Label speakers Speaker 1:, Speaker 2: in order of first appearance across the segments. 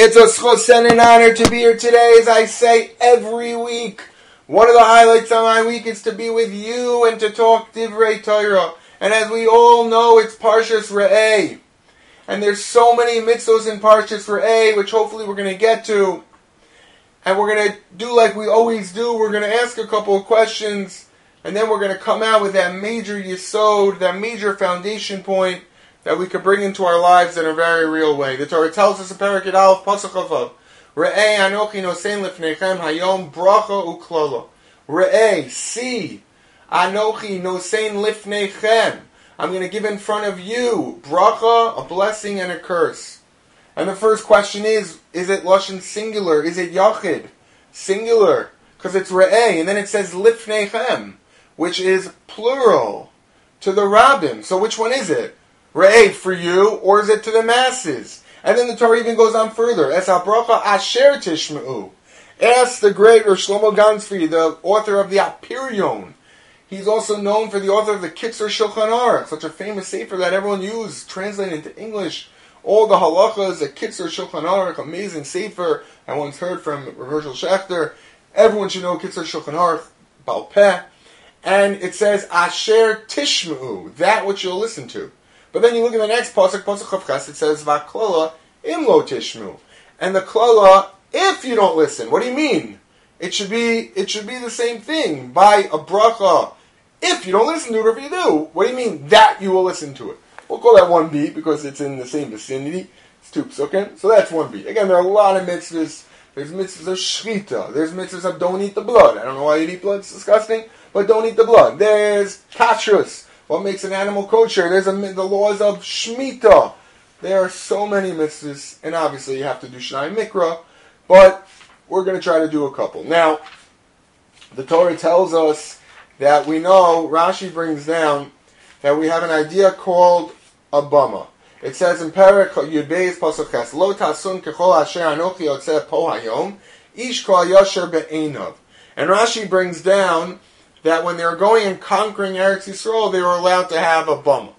Speaker 1: It's a schus and an honor to be here today, as I say every week. One of the highlights of my week is to be with you and to talk Divrei Torah. And as we all know, it's Parshas Re'eh. And there's so many mitzvos in Parshas Re'eh, which hopefully we're going to get to. And we're going to do like we always do. We're going to ask a couple of questions, and then we're going to come out with that major yesod, that major foundation point that we could bring into our lives in a very real way. The Torah tells us in Perek Aleph, Pasuk Chavav, Re'eh anochi nosein lifnechem hayom bracha uklala. Re'eh, see, anochi nosein lifnechem. I'm going to give in front of you bracha, a blessing and a curse. And the first question is it lashon singular? Is it yachid? Singular, because it's re'eh, and then it says lifnechem, which is plural, to the rabbim. So which one is it? Re'eh for you, or is it to the masses? And then the Torah even goes on further. Es habracha asher tishma'u. Ask the great Rosh Shlomo Gansfried, the author of the Apirion. He's also known for the author of the Kitzur Shulchan Aruch, such a famous sefer that everyone used, translated into English. All the halachas, the Kitzur Shulchan Aruch, amazing sefer. I once heard from Rav Hershel Schachter. Everyone should know Kitzur Shulchan Aruch, Baal Peh. And it says, Asher Tishma'u, that which you'll listen to. But then you look at the next pasuk, Pasuk Chavches, it says, Vaklala imlo tishmu. And the klala, if you don't listen, what do you mean? It should be the same thing. By a bracha, if you don't listen to it, or if you do, what do you mean that you will listen to it? We'll call that 1b because it's in the same vicinity. It's two psukim. So that's 1b. Again, there are a lot of mitzvahs. There's mitzvahs of shchita. There's mitzvahs of don't eat the blood. I don't know why you'd eat blood. It's disgusting. But don't eat the blood. There's kashrus. What makes an animal kosher? There's the laws of Shemitah. There are so many mitzvahs, and obviously you have to do Shnai Mikra, but we're going to try to do a couple. Now, the Torah tells us that we know, Rashi brings down, that we have an idea called a bama. It says in Perek Yud Beis Pasuk Ches, Lo tasun kechol asher anochi yotzeh po hayom, ish kol yasher be'einav. And Rashi brings down that when they were going and conquering Eretz Yisrael, they were allowed to have a bama.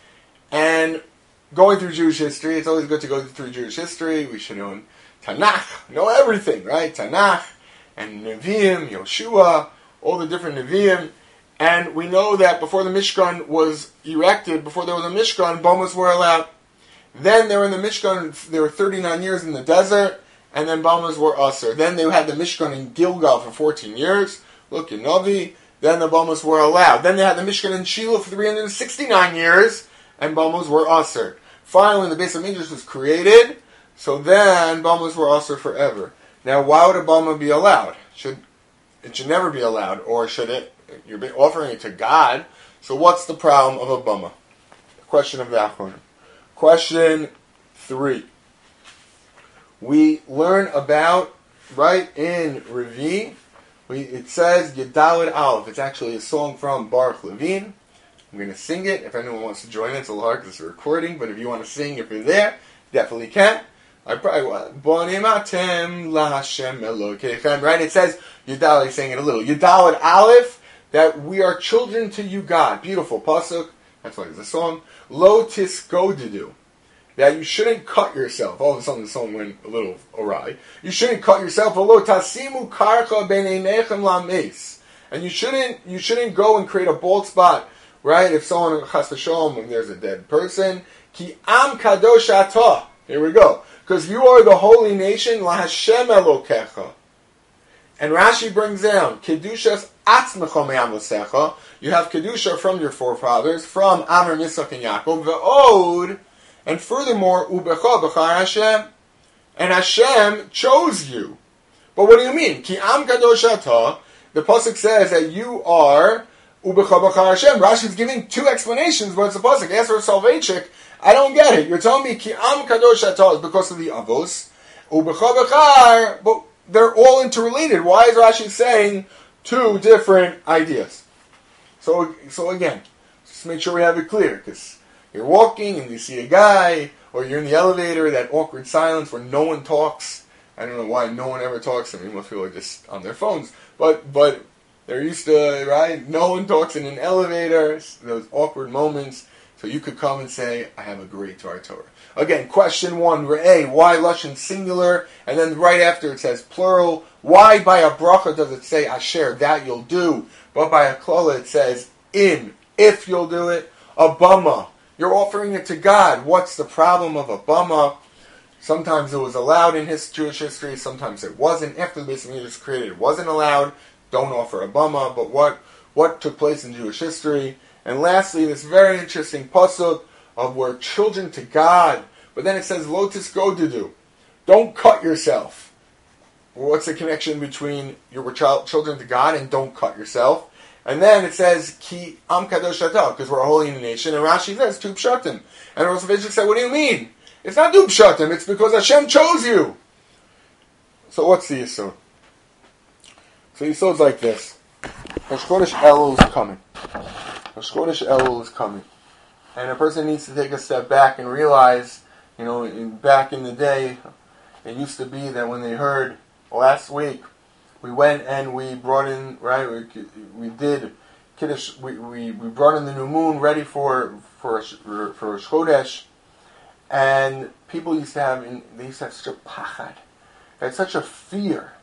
Speaker 1: And going through Jewish history, it's always good to go through Jewish history. We should know Tanakh, know everything, right? Tanakh, and Nevi'im, Yoshua, all the different Nevi'im. And we know that before the Mishkan was erected, before there was a Mishkan, bamas were allowed. Then they were in the Mishkan, they were 39 years in the desert, and then bamas were usher. Then they had the Mishkan in Gilgal for 14 years. Look, in Novi. Then the bamas were allowed. Then they had the Mishkan in Shiloh for 369 years, and bamas were ushered. Finally, the Beis HaMikdash was created, so then bamas were ushered forever. Now, why would a bama be allowed? It should never be allowed, or should it? You're offering it to God, so what's the problem of a bama? Question of the Achronim. Question 3. We learn about, right in Revi, it says Yedalid Aleph. It's actually a song from Baruch Levine. I'm going to sing it. If anyone wants to join it, it's a little hard because it's a recording. But if you want to sing, if you're there, definitely can. I probably will. Bonim atem laHashem Elokechem. Right? It says Yedalid. Saying it a little. Yedalid Aleph. That we are children to you, God. Beautiful pasuk. That's why it's a song. Lo tisgodidu. That you shouldn't cut yourself. All of a sudden the song went a little awry. You shouldn't cut yourself. And you shouldn't go and create a bald spot, right? If someone chas v'shalom, when there's a dead person. Ki am kadosh atah. Here we go. Because you are the holy nation, laHashem Elokecha. And Rashi brings down, Kedushas atzmecha me'amosecha. You have Kedusha from your forefathers, from Amram, Yitzchak, and Yaakov. Ve'od. And furthermore, Ubecha b'char Hashem. And Hashem chose you. But what do you mean? Ki am kadosh atah. The pasuk says that you are Ubecha b'char Hashem. Rashi's giving two explanations, but it's a pasuk. Ask for Salvechik. I don't get it. You're telling me Ki am kadosh atah is because of the avos. Ubecha b'char, but they're all interrelated. Why is Rashi saying two different ideas? So again, just make sure we have it clear, because you're walking and you see a guy, or you're in the elevator, that awkward silence where no one talks. I don't know why no one ever talks. I mean, most people are just on their phones. But they're used to, right? No one talks in an elevator. Those awkward moments. So you could come and say, I have a great Dvar Torah. Again, question 1, Re'eh, why Lashon singular? And then right after it says plural. Why by a bracha does it say Asher, that you'll do? But by a klala it says if you'll do it. A bama, you're offering it to God. What's the problem of a bama? Sometimes it was allowed in Jewish history, sometimes it wasn't. After the Beis Hamikdash was created, it wasn't allowed. Don't offer a bama. But what took place in Jewish history? And lastly, this very interesting pasuk of we're children to God. But then it says, Lotus Godudu. Don't cut yourself. Well, what's the connection between your children to God and don't cut yourself? And then it says, Ki Am Kadosh Ata, because we're a holy nation. And Rashi says, Tu Pshatim. And Rosh Hashanah said, what do you mean? It's not Tu Pshatim, it's because Hashem chose you. So what's the Yisod? So Yisod's like this. Rosh Chodesh Elul is coming. Rosh Chodesh Elul is coming. And a person needs to take a step back and realize, back in the day, it used to be that when they heard, last week, we went and we brought in, right, we did Kiddush, we brought in the new moon ready for Rosh Chodesh, and people used to have such a pachad, they had such a fear.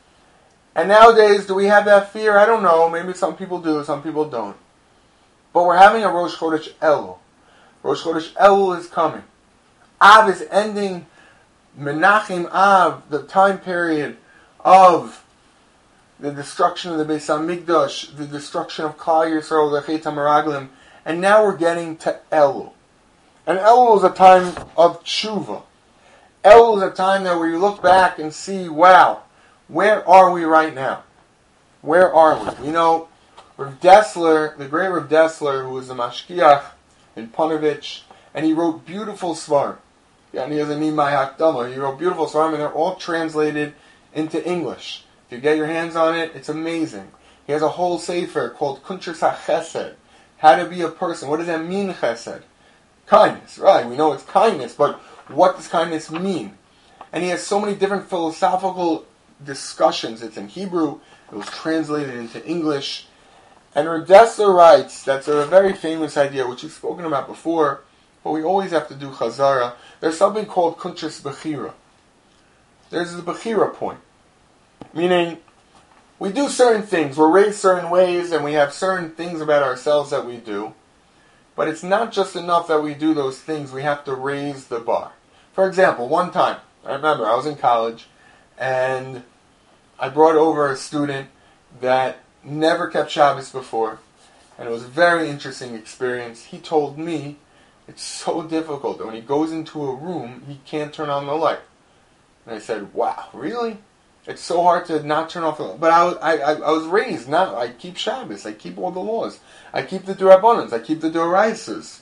Speaker 1: And nowadays, do we have that fear? I don't know, maybe some people do, some people don't. But we're having a Rosh Chodesh Elul. Rosh Chodesh Elul is coming. Av is ending. Menachem Av, the time period of the destruction of the Beis Hamikdash, the destruction of Klal Yisrael, the Chet HaMeraglim, and now we're getting to Elul. And Elul is a time of tshuva. Elul is a time that where you look back and see, wow, where are we right now? Where are we? Rav Dessler, the great Rav Dessler, who was a mashkiach in Panovich, and he wrote beautiful svarim. And he has a Nimai Hakdama. He wrote beautiful svarim, and they're all translated into English. If you get your hands on it, it's amazing. He has a whole sefer called Kuntres HaChesed, how to be a person. What does that mean, chesed? Kindness, right? We know it's kindness, but what does kindness mean? And he has so many different philosophical discussions. It's in Hebrew. It was translated into English. And Rav Dessler writes, that's a very famous idea, which we've spoken about before, but we always have to do chazara. There's something called Kuntres Bechira. There's the Bechira point. Meaning, we do certain things, we're raised certain ways, and we have certain things about ourselves that we do. But it's not just enough that we do those things, we have to raise the bar. For example, one time, I remember I was in college, and I brought over a student that never kept Shabbos before, and it was a very interesting experience. He told me it's so difficult that when he goes into a room, he can't turn on the light. And I said, wow, really? It's so hard to not turn off the light. But I was raised, I keep Shabbos, I keep all the laws. I keep the D'Rabbanans, I keep the D'Oraisas.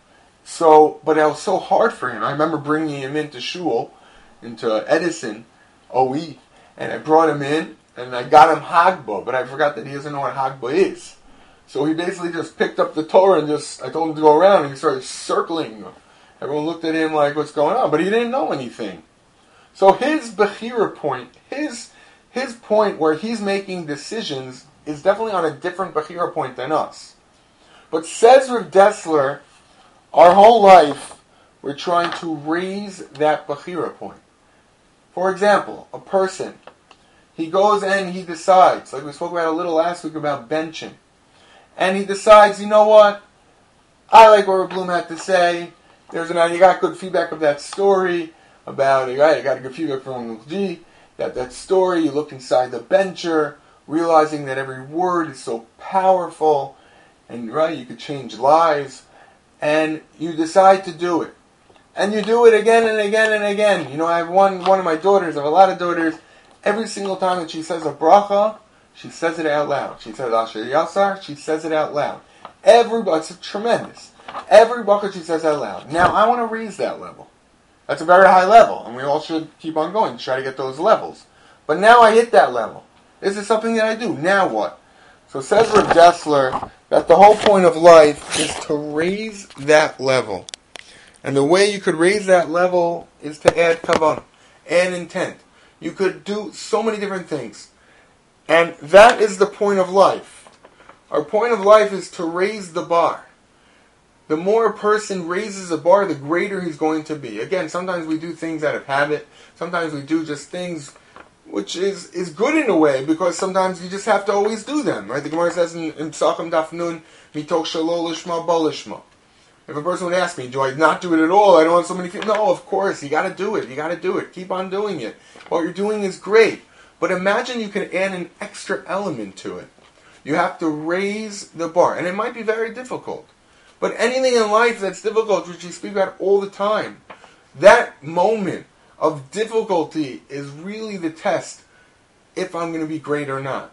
Speaker 1: But it was so hard for him. I remember bringing him into shul, into Edison, OE, and I brought him in, and I got him Hagba, but I forgot that he doesn't know what Hagba is. So he basically just picked up the Torah and I told him to go around, and he started circling. Everyone looked at him like, what's going on? But he didn't know anything. So his Bechira point, his point where he's making decisions is definitely on a different Bechira point than us. But says Rav Dessler, our whole life, we're trying to raise that Bechira point. For example, a person, he goes and he decides, like we spoke about a little last week about benching, and he decides, you know what, I like what Rav Bloom had to say, you got good feedback of that story, about, right, you got a good feedback from G, that story, you look inside the bencher, realizing that every word is so powerful, and right, you could change lives, and you decide to do it. And you do it again and again and again. I have one of my daughters, I have a lot of daughters, every single time that she says a bracha, she says it out loud. She says Asher Yasar, she says it out loud. It's tremendous. Every bracha she says out loud. Now, I want to raise that level. That's a very high level, and we all should keep on going to try to get those levels. But now I hit that level. This is something that I do. Now what? So says Rav Dessler that the whole point of life is to raise that level. And the way you could raise that level is to add kavanah, add intent. You could do so many different things. And that is the point of life. Our point of life is to raise the bar. the more a person raises the bar, the greater he's going to be. Again, sometimes we do things out of habit. Sometimes we do just things which is good in a way, because sometimes you just have to always do them. Right? The Gemara says in Psachim Daf Nun, Mitoch Shelo Lishma Bo Lishma. If a person would ask me, do I not do it at all? I don't want so many things. No, of course, you got to do it. You got to do it. Keep on doing it. What you're doing is great. But imagine you can add an extra element to it. You have to raise the bar. And it might be very difficult. But anything in life that's difficult, which you speak about all the time, that moment of difficulty is really the test if I'm going to be great or not.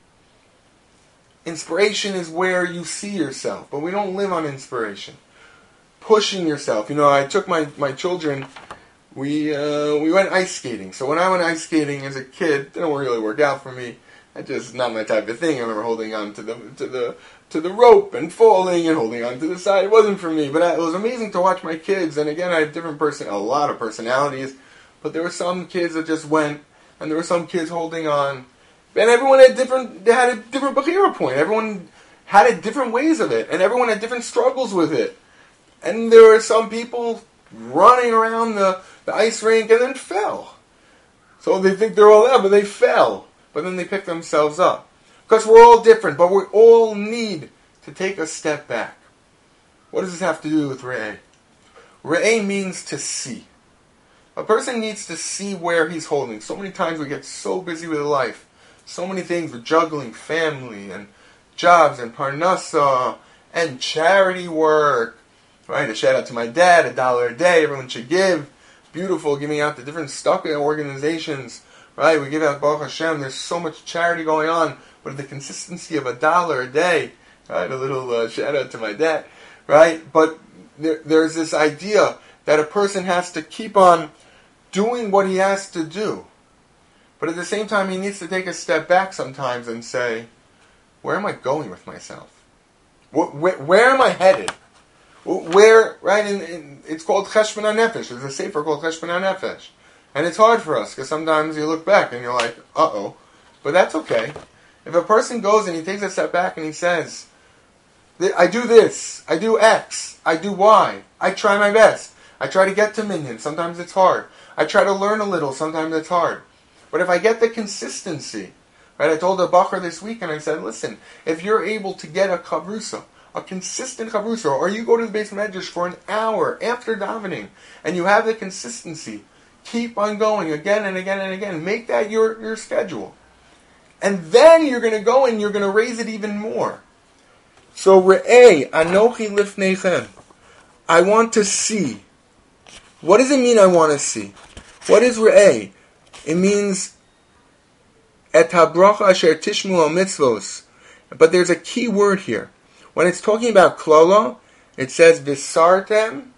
Speaker 1: Inspiration is where you see yourself, but we don't live on inspiration. Pushing yourself. I took my children, we went ice skating. So when I went ice skating as a kid, it didn't really work out for me. It's just not my type of thing. I remember holding on to the rope and falling and holding on to the side. It wasn't for me, but it was amazing to watch my kids. And again, I have a lot of personalities, but there were some kids that just went, and there were some kids holding on. And everyone had a different Bechira point. Everyone had different ways of it, and everyone had different struggles with it. And there were some people running around the ice rink and then fell. So they think they're all out, but they fell. But then they pick themselves up. Because we're all different, but we all need to take a step back. What does this have to do with Re'eh? Re'eh means to see. A person needs to see where he's holding. So many times we get so busy with life. So many things. We're juggling family and jobs and parnasa and charity work. Right? A shout out to my dad, $1 a day. Everyone should give. Beautiful, giving out to different stuck organizations. Right? We give out Baruch Hashem. There's so much charity going on. But the consistency of $1 a day. Right? A little shout out to my dad. Right? But there's this idea that a person has to keep on doing what he has to do. But at the same time, he needs to take a step back sometimes and say, where am I going with myself? Where am I headed? Where, right? It's called Cheshbon HaNefesh. There's a sefer called Cheshbon HaNefesh. And it's hard for us, because sometimes you look back and you're like, uh-oh. But that's okay. If a person goes and he takes a step back and he says, I do this, I do X, I do Y, I try my best. I try to get to minyan. Sometimes it's hard. I try to learn a little. Sometimes it's hard. But if I get the consistency, right? I told a bacher this week and I said, listen, if you're able to get a chavrusa, a consistent chavrusa, or you go to the Beis Medrash for an hour after davening, and you have the consistency, keep on going again and again and again. Make that your schedule. And then you're going to go and you're going to raise it even more. So, Re'eh, Anochi Lifneichem. I want to see. What does it mean I want to see? What is Re'eh? It means Et habracha asher tishmu al mitzvos. But there's a key word here. When it's talking about klala, it says Visartem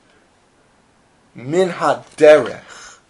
Speaker 1: min haderech.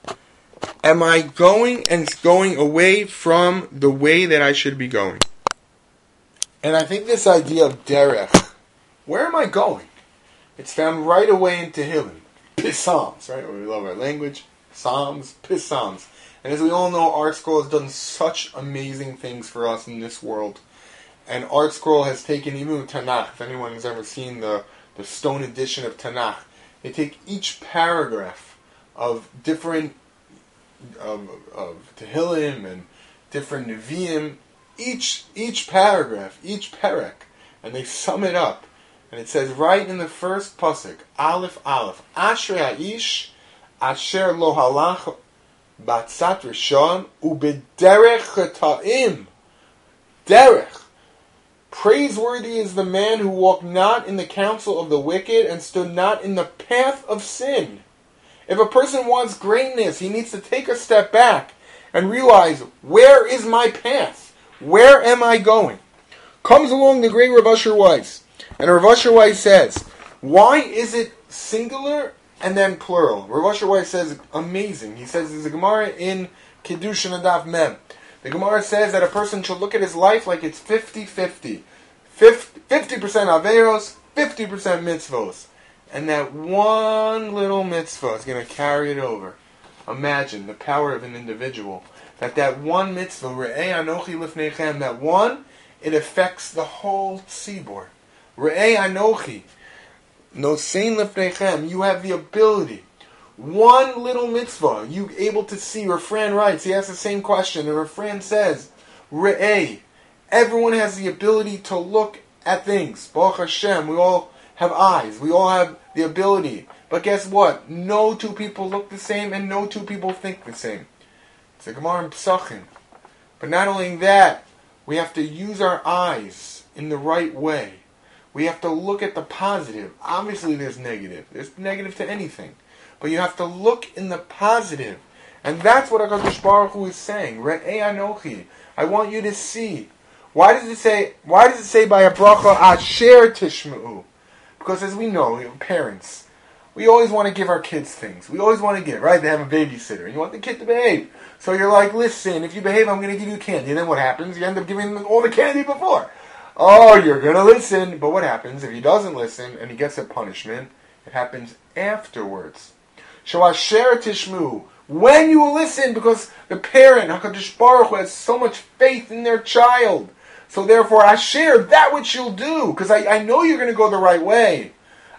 Speaker 1: Am I going away from the way that I should be going? And I think this idea of derech, where am I going? It's found right away in Tehillim. Psalms, right? We love our language. Psalms, Psalms. And as we all know, ArtScroll has done such amazing things for us in this world. And ArtScroll has taken, even with Tanakh, if anyone has ever seen the stone edition of Tanakh, they take each paragraph of different of Tehillim and different Nevi'im, each paragraph, each perek, and they sum it up. And it says right in the first pasuk, Aleph Aleph, Ashrei Ha'ish Asher Lo Halach Batzat Rishon Ubederech Chata'im. Derech. Praiseworthy is the man who walked not in the counsel of the wicked and stood not in the path of sin. If a person wants greatness, he needs to take a step back and realize, where is my path? Where am I going? Comes along the great Rav Asher Weiss. And Rav Asher Weiss says, why is it singular and then plural? Rav Asher Weiss says, amazing. He says, there's a Gemara in Kiddushin Adaf Mem. The Gemara says that a person should look at his life like it's 50-50. 50% Averos, 50% mitzvos. And that one little mitzvah is going to carry it over. Imagine the power of an individual. That one mitzvah, Re'eh Anochi Lifneichem, that one, it affects the whole tzibor. Re'eh Anochi. Nosein lefneichem, you have the ability. One little mitzvah, you able to see. Refran writes, he asks the same question, and Refran says, Re'eh, everyone has the ability to look at things. Baruch Hashem, we all have eyes, we all have the ability. But guess what? No two people look the same, and no two people think the same. It's a Gemara in Pesachim. But not only that, we have to use our eyes in the right way. We have to look at the positive. Obviously there's negative. There's negative to anything. But you have to look in the positive. And that's what HaKadosh Baruch Hu is saying. Re'ei anochi. I want you to see. Why does it say by a bracha, Asher Tishma'u? Because as we know, parents, we always want to give our kids things. We always want to give, right? They have a babysitter. You want the kid to behave. So you're like, listen, if you behave, I'm going to give you candy. And then what happens? You end up giving them all the candy before. Oh, you're going to listen. But what happens if he doesn't listen and he gets a punishment? It happens afterwards. Asher Tishmu. When you will listen, because the parent, HaKadosh Baruch Hu, has so much faith in their child. So therefore, Asher, that which you'll do. Because I know you're going to go the right way.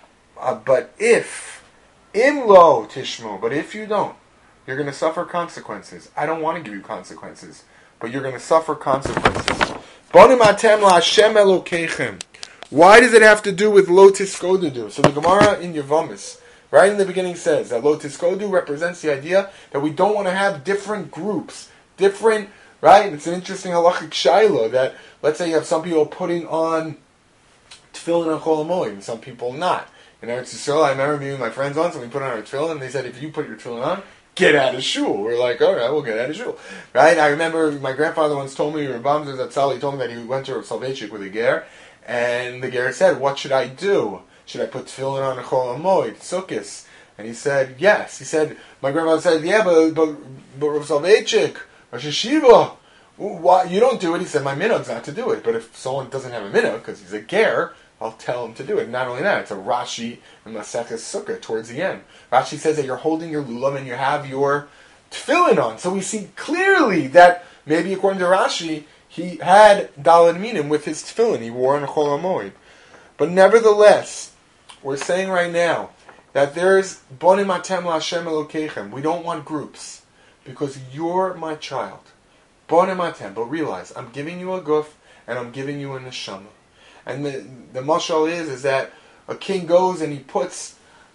Speaker 1: But if, Imlo Tishmu, but if you don't, you're going to suffer consequences. I don't want to give you consequences, but you're going to suffer consequences. Bonim atem la'Hashem Elokeichem. Why does it have to do with lo tiskodu? So the Gemara in Yevamis, right in the beginning, says that lo tiskodu represents the idea that we don't want to have different groups, different, right? And it's an interesting halachic shaila that, let's say you have some people putting on tefillin on Chol HaMoed, and some people not. In Eretz Yisrael, I remember me and my friends once, and we put on our tefillin, and they said, if you put your tefillin on, get out of shul. We're like, all right, we'll get out of shul. Right? I remember my grandfather once told me, Rabam Zatzal, he told me that he went to Rav Soloveitchik with a ger, and the ger said, what should I do? Should I put tefillin on a Chol HaMoed, Sukkos? And he said, yes. He said, my grandfather said, yeah, but Rav Soloveitchik, Rosh Hashiva, why, you don't do it. He said, my minhag's not to do it. But if someone doesn't have a minhag, because he's a ger, I'll tell him to do it. Not only that, it's a Rashi and Maseches Sukkah towards the end. Rashi says that you're holding your lulam and you have your tefillin on. So we see clearly that maybe according to Rashi, he had Daled Minim with his tefillin. He wore on Chol HaMoed. But nevertheless, we're saying right now that there's Bonim Atem LaHashem Elokeichem. We don't want groups because you're my child. Bonim Atem. But realize, I'm giving you a guf and I'm giving you a neshama. And the mashal is that a king goes and he puts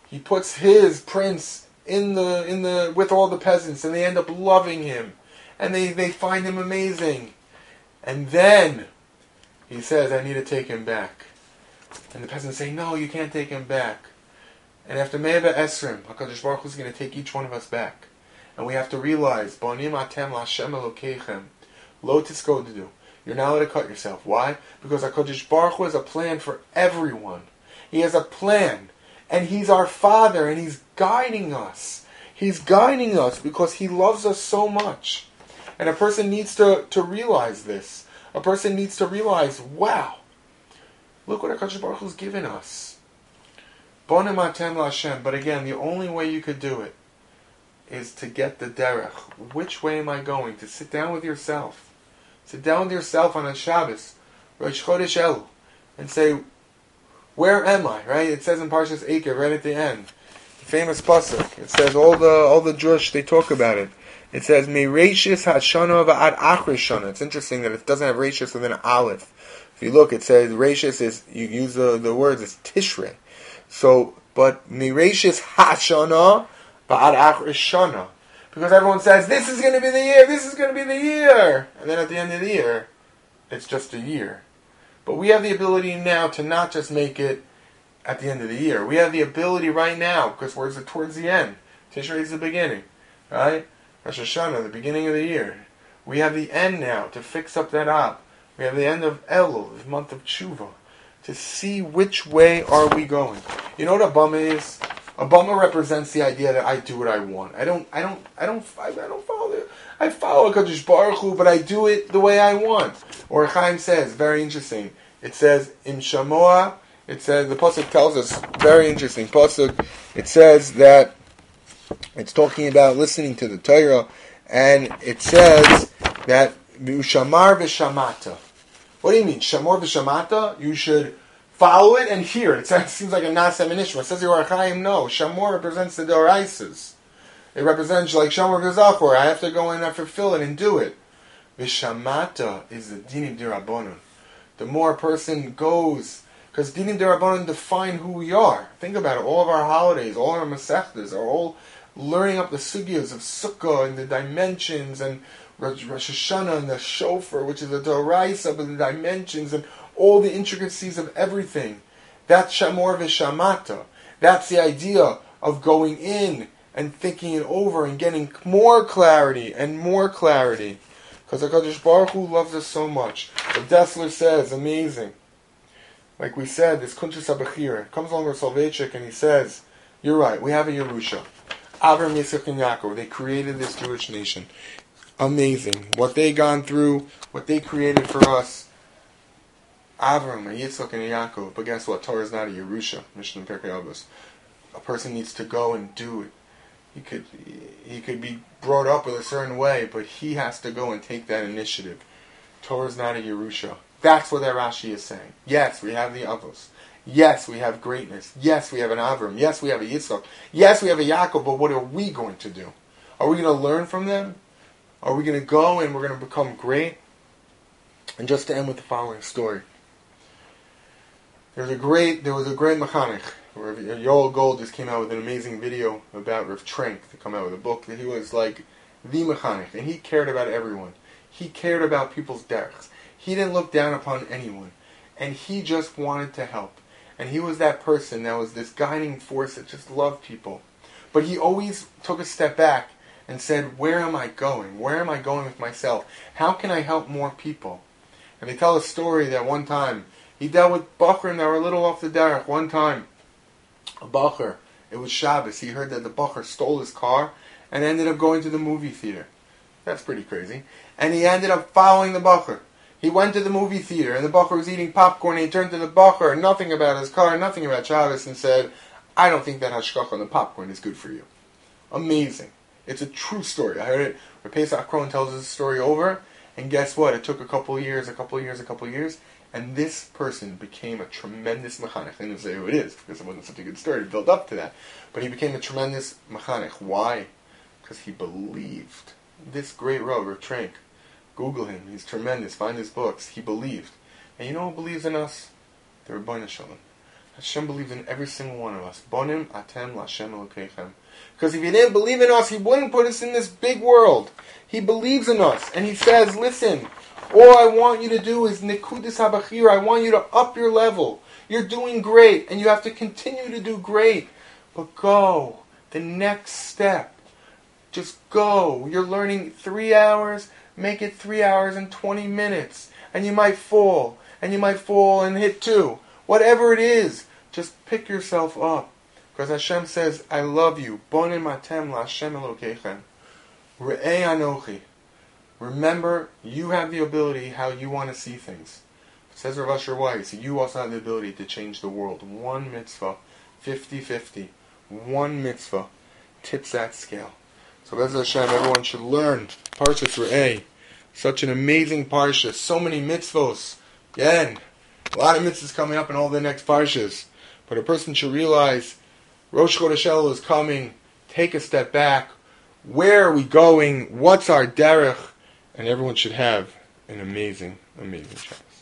Speaker 1: his prince in the with all the peasants, and they end up loving him, and they find him amazing, and then he says, I need to take him back, and the peasants say, no, you can't take him back. And after Me'eva Esrim, HaKadosh Baruch Hu is going to take each one of us back, and we have to realize, Bonim Atem LaHashem Elokeichem, lo tiskodu. You're not allowed to cut yourself. Why? Because HaKadosh Baruch Hu has a plan for everyone. He has a plan. And He's our Father, and He's guiding us. He's guiding us because He loves us so much. And a person needs to realize this. A person needs to realize, wow, look what HaKadosh Baruch Hu's given us. Bonim Atem LaHashem. But again, the only way you could do it is to get the derech. Which way am I going? To sit down with yourself. Sit down with yourself on a Shabbos, Rosh Chodesh Elul, and say, where am I? Right? It says in Parshas Eikev, right at the end, the famous pasuk. It says all the Jewish, they talk about it. It says Mereishis Hashana va'ad Achris Shana. It's interesting that it doesn't have Reishis with an aleph. If you look, it says Reishis is, you use the words, it's Tishrei. So, but Mereishis Hashana va'ad Achris Shana. Because everyone says, this is going to be the year, this is going to be the year. And then at the end of the year, it's just a year. But we have the ability now to not just make it at the end of the year. We have the ability right now, because we're towards the end. Tishrei is the beginning, right? Rosh Hashanah, the beginning of the year. We have the end now to fix up that up. We have the end of Elul, the month of Tshuva, to see which way are we going. You know what a bummer is? A bummer represents the idea that I do what I want. I don't follow it. I follow HaKadosh Baruch Hu, but I do it the way I want. Or Chaim says, very interesting. It says Im Shamoa. It says the pasuk tells us very interesting pasuk. It says that it's talking about listening to the Torah, and it says that Shamar v'shamata. What do you mean? Shamar v'shamata? You should follow it and hear it. It seems like a Nasem Nishma. It says the Or HaChaim, no. Shamor represents the Doraisas. It represents like Shamor Gazachor. I have to go in and fulfill it and do it. Vishamata is the Dinim D'Rabbanan. The more a person goes, because Dinim D'Rabbanan define who we are. Think about it. All of our holidays, all our Masechtas are all learning up the sugyas of Sukkah and the dimensions, and Rosh Hashanah and the Shofar, which is the Doraisa, but the dimensions and all the intricacies of everything. That's Shamor Vishamata. That's the idea of going in and thinking it over and getting more clarity and more clarity. Because HaKadosh Baruch Hu loves us so much. The Dessler says, amazing. Like we said, this Kuntres HaBechira comes along with Soloveitchik and he says, you're right, we have a Yerusha. Avram, Yitzchak, and Yaakov, they created this Jewish nation. Amazing. What they gone through, what they created for us. Avram, and Yitzchak, and Yaakov. But guess what? Torah is not a Yerusha. Mishnah Pirkei Avos. A person needs to go and do it. He could be brought up with a certain way, but he has to go and take that initiative. Torah is not a Yerusha. That's what that Rashi is saying. Yes, we have the Avos. Yes, we have greatness. Yes, we have an Avram. Yes, we have a Yitzchak. Yes, we have a Yaakov, but what are we going to do? Are we going to learn from them? Are we going to go and we're going to become great? And just to end with the following story. There was a great mechanech. Yoel Gold just came out with an amazing video about Rav Trenk to come out with a book that he was like the mechanech, and he cared about everyone. He cared about people's derechs. He didn't look down upon anyone, and he just wanted to help. And he was that person that was this guiding force that just loved people. But he always took a step back and said, where am I going? Where am I going with myself? How can I help more people? And they tell a story that one time he dealt with Bachrim that were a little off the derech. One time, a Bacher, it was Shabbos, he heard that the Bacher stole his car and ended up going to the movie theater. That's pretty crazy. And he ended up following the Bacher. He went to the movie theater and the Bacher was eating popcorn and he turned to the Bacher, nothing about his car, nothing about Shabbos, and said, I don't think that hashkach on the popcorn is good for you. Amazing. It's a true story. I heard it. Pesach Krohn tells this story over, and guess what? It took a couple of years, and this person became a tremendous mechanech. I didn't say who it is, because it wasn't such a good story to build up to that. But he became a tremendous mechanech. Why? Because he believed. This great Rav, Rav Trenk, Google him. He's tremendous. Find his books. He believed. And you know who believes in us? The Rebbeinu Shalom. Hashem believes in every single one of us. Bonim atem l'Hashem Elokeichem. Because if he didn't believe in us, he wouldn't put us in this big world. He believes in us. And he says, listen, all I want you to do is Nikudis HaBachir. I want you to up your level. You're doing great, and you have to continue to do great. But go. The next step. Just go. You're learning 3 hours. Make it 3 hours and 20 minutes. And you might fall. And you might fall and hit 2. Whatever it is, just pick yourself up. Because Hashem says, I love you. Bonim atem l'Hashem Elokeichem. Re'ei anochi. Remember, you have the ability how you want to see things. It says Rav Asher Weiss, you also have the ability to change the world. One mitzvah, 50-50. One mitzvah tips that scale. So Bez Hashem, everyone should learn Parshas Re'ei. Such an amazing parsha. So many mitzvos. Again, a lot of mitzvahs coming up in all the next parshas. But a person should realize Rosh Chodesh Elul is coming. Take a step back. Where are we going? What's our derech? And everyone should have an amazing, amazing chance.